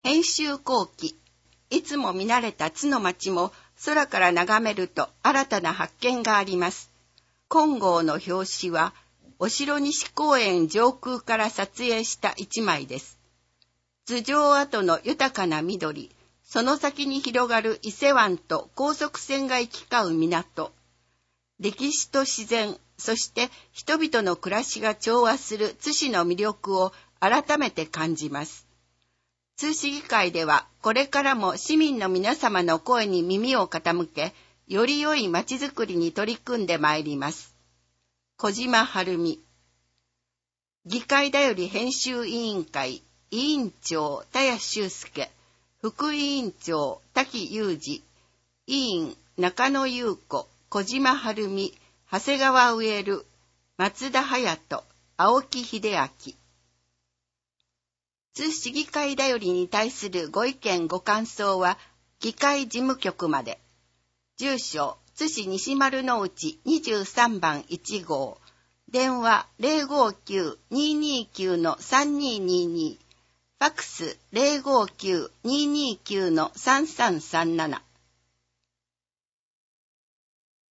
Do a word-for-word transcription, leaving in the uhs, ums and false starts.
編集後期。いつも見慣れた津の町も空から眺めると新たな発見があります。金剛の表紙はお城西公園上空から撮影した一枚です。頭上跡の豊かな緑、その先に広がる伊勢湾と高速船が行き交う港。歴史と自然、そして人々の暮らしが調和する津市の魅力を改めて感じます。津市議会ではこれからも市民の皆様の声に耳を傾け、より良い町づくりに取り組んでまいります。小島晴美。議会だより編集委員会委員長田谷修介、副委員長滝裕二、委員中野優子、小島晴美、長谷川植る、松田隼人、青木秀明。津市議会だよりに対するご意見ご感想は議会事務局まで。住所津市西丸の内にじゅうさんばんいち号、電話 ゼロごきゅう にーにーきゅう さんにーにーにー、ファクス ゼロごきゅう にーにーきゅう さんさんさんなな。